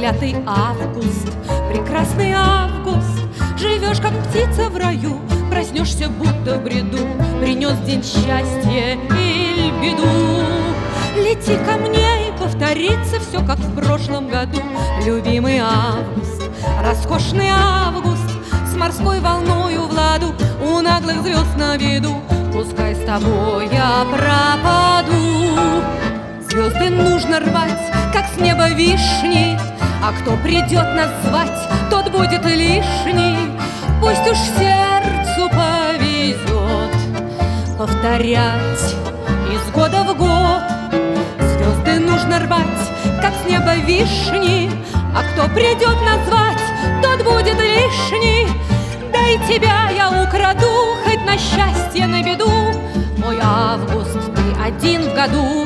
проклятый август, прекрасный август. Живешь, как птица в раю, проснешься, будто в бреду. Принес день счастья или беду. Лети ко мне, и повторится все, как в прошлом году. Любимый август, роскошный август, с морской волною в ладу, у наглых звезд на виду. Пускай с тобой я пропаду. Звезды нужно рвать, как с неба вишни, а кто придет нас звать, тот будет лишний. Пусть уж сердцу повезет повторять из года в год. Звезды нужно рвать, как с неба вишни, а кто придет нас звать, тот будет лишний. Да и тебя я украду, хоть на счастье, на беду. Мой август, ты один в году.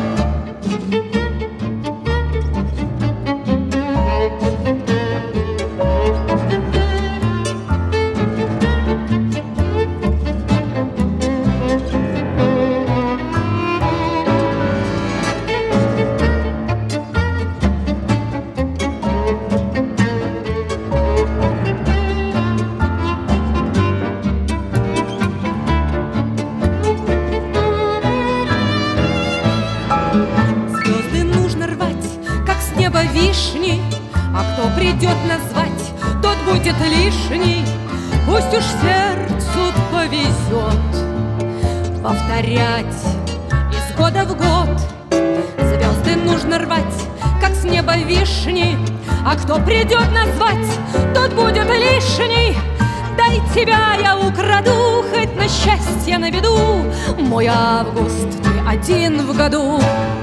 Вишни, а кто придет нас звать, тот будет лишний. Пусть уж сердцу повезет повторять из года в год. Звезды нужно рвать, как с неба вишни, а кто придет нас звать, тот будет лишний. Дай тебя я украду, хоть на счастье, на беду. Мой август, ты один в году.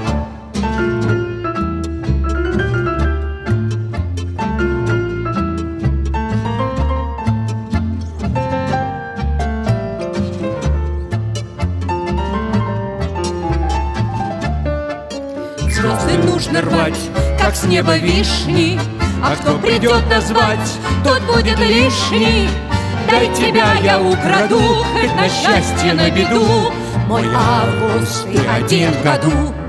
Звезды нужно рвать, как с неба вишни, а кто придет нас звать, тот будет лишний. Дай тебя я украду, хоть на счастье, на беду. Мой август, ты один в году.